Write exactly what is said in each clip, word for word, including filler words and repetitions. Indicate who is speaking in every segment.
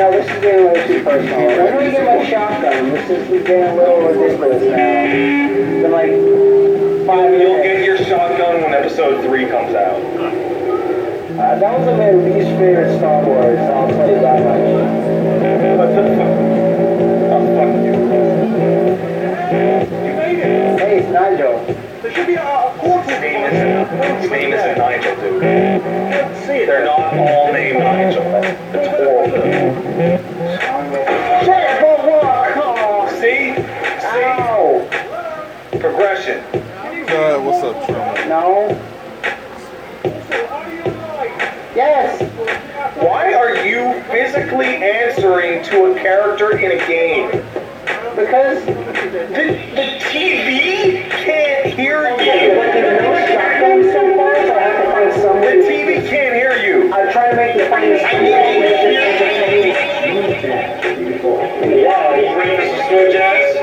Speaker 1: no, this is getting a little too personal. When do we get my shotgun? This is getting a little ridiculous now. It's been like five
Speaker 2: You'll, you'll
Speaker 1: minutes.
Speaker 2: get your shotgun when episode three comes out.
Speaker 1: Uh, that was my least favorite Star Wars, I'll tell you that much.
Speaker 2: What the fuck? Oh, fuck you. You made it.
Speaker 1: Hey, it's Nigel.
Speaker 2: There should be a, a portal. His name isn't, his name isn't Nigel, dude. See, they're not all named Nigel. It's horrible.
Speaker 1: Shut the fuck up!
Speaker 2: See? See?
Speaker 1: Ow!
Speaker 2: Progression.
Speaker 3: Uh, what's up, Truman?
Speaker 1: No? Yes!
Speaker 2: Why are you physically answering to a character in a game?
Speaker 1: Because
Speaker 2: The, the T V can't hear
Speaker 1: but
Speaker 2: you.
Speaker 1: there's no shotgun so far, so I have to find
Speaker 2: The
Speaker 1: somebody.
Speaker 2: T V can't hear you.
Speaker 1: I'm trying to make the find this
Speaker 2: Wow, you bring this to slow jazz?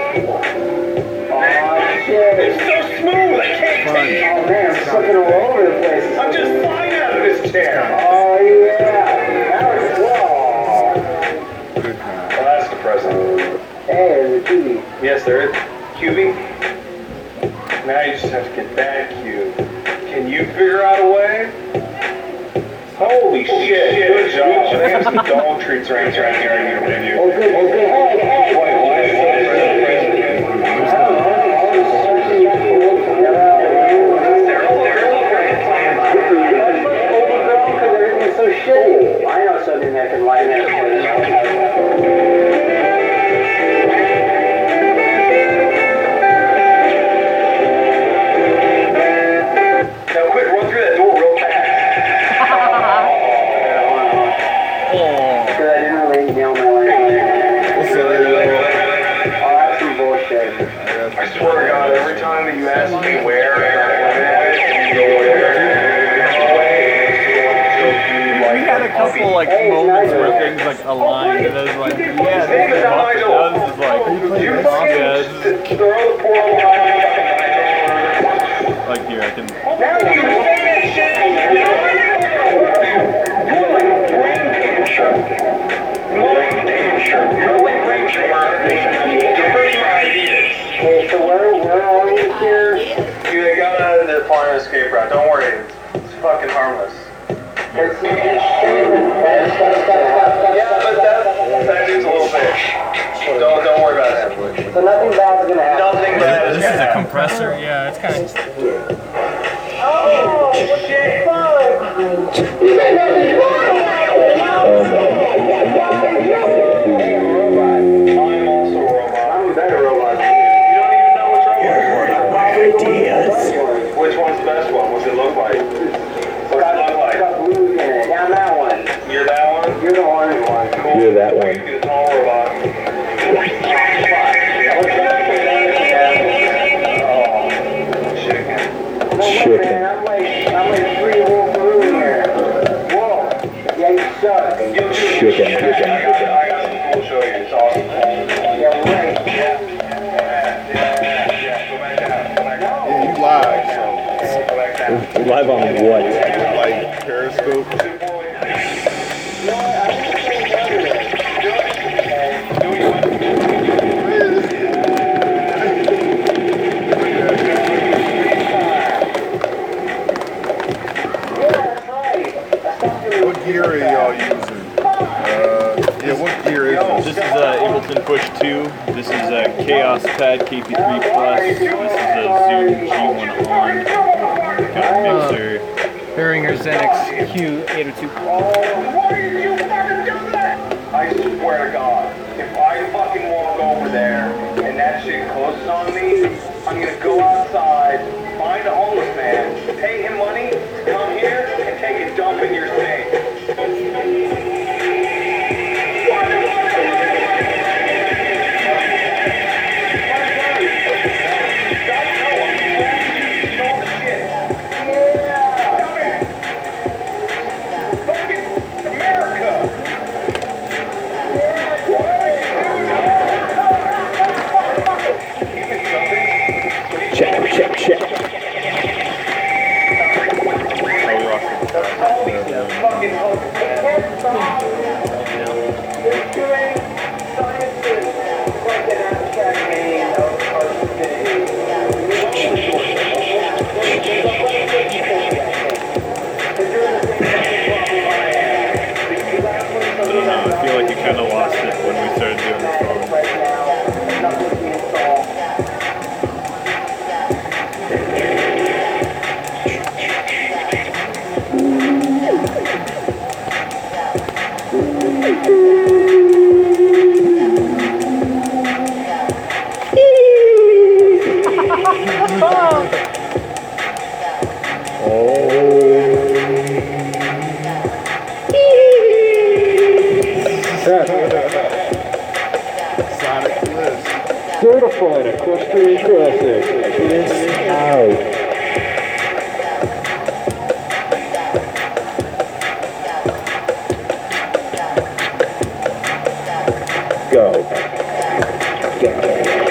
Speaker 1: Aw, shit.
Speaker 2: It's so smooth, I can't take
Speaker 1: Oh
Speaker 2: it.
Speaker 1: man, I'm slipping all over the place.
Speaker 2: I'm just flying out of this chair.
Speaker 1: Oh yeah. That was whoa.
Speaker 3: Good time.
Speaker 2: Well, that's depressing.
Speaker 1: Hey, there's a T V.
Speaker 2: Yes, there is. Q B? Now you just have to get that cube. Can you figure out a way? Holy shit, good job. They have some dog treats around here with you.
Speaker 1: Oh good, oh good. Hey, hey.
Speaker 2: Wait, why is it
Speaker 1: I don't know. I was searching that for overgrown because everything's so shitty. I know something that can lighten that place.
Speaker 2: Now quick, run through that door real fast.
Speaker 1: Because I didn't really nail my line.
Speaker 3: What's up, yo?
Speaker 1: Oh, that's some bullshit.
Speaker 2: I swear to God, every time that you ask me where, you go where.
Speaker 4: We had a couple like
Speaker 1: Hey,
Speaker 4: moments
Speaker 1: Nigel.
Speaker 4: where things like aligned, and I was like, yeah,
Speaker 2: His name
Speaker 4: this
Speaker 2: is
Speaker 4: is
Speaker 2: not
Speaker 4: awesome.
Speaker 2: Nigel.
Speaker 4: That was just like,
Speaker 2: You
Speaker 4: yeah,
Speaker 2: fucking
Speaker 4: it's
Speaker 2: throw the portal behind
Speaker 4: like here I can.
Speaker 2: Now you finish it! You're like brain cancer. Brain cancer. You're like brain cancer. Diverting ideas.
Speaker 1: Okay, so where, where are we here?
Speaker 2: You they got out of their plan of escape route. Don't worry. It's fucking harmless.
Speaker 1: It's it's shit. That's stuff, stuff, stuff,
Speaker 2: Yeah, but that, that dude's a little bitch. Don't, don't worry about him.
Speaker 1: So nothing bad's gonna happen.
Speaker 2: Nothing bad is
Speaker 4: This
Speaker 2: gonna
Speaker 4: is a
Speaker 2: happen.
Speaker 4: compressor. Yeah, it's kind of.
Speaker 2: Oh, shit. I'm also a robot.
Speaker 1: I'm a better robot.
Speaker 2: You don't even know which robot.
Speaker 1: Ideas.
Speaker 2: Which one's the best one? What's it look like? What's it look like?
Speaker 1: Got blues in it. Yeah, I'm that one.
Speaker 2: You're that one?
Speaker 1: You're the orange one.
Speaker 2: Cool.
Speaker 5: You're that one.
Speaker 2: You're the tall robot. Oh, chicken.
Speaker 1: No, wait,
Speaker 5: Chicken.
Speaker 1: man. I'm like, I'm like three wolf blue in here. Whoa. Yeah, you suck.
Speaker 2: Yo, dude,
Speaker 5: Chicken,
Speaker 2: I
Speaker 5: chicken,
Speaker 2: got, I got some cool to show you. It's awesome.
Speaker 1: Yeah, right.
Speaker 2: Yeah. Yeah, yeah, yeah. Go back down. Go back down.
Speaker 3: Yeah, you live, so
Speaker 2: Go back down.
Speaker 5: Live on what?
Speaker 3: like Periscope.
Speaker 1: No, I'm just saying
Speaker 2: Do it.
Speaker 1: yeah, that's right. That's not
Speaker 3: What gear are y'all using? Uh, yeah, what gear is
Speaker 4: This
Speaker 3: this?
Speaker 4: is uh, Ableton Push two. This is uh, Chaos Pad K P three Plus. This is a Zoom G one on. Got a mixer.
Speaker 6: Behringer Xenix Q eight oh two.
Speaker 2: Why did you fucking do that? I swear to God, if I fucking walk over there and that shit closes on me, I'm gonna go outside, find a homeless man, pay him money to come here and take a dump in your sink.
Speaker 5: Check, check, check.
Speaker 4: Oh,
Speaker 3: Sonic Bliss.
Speaker 1: Certified Equestrian Classic is out. Go. Go.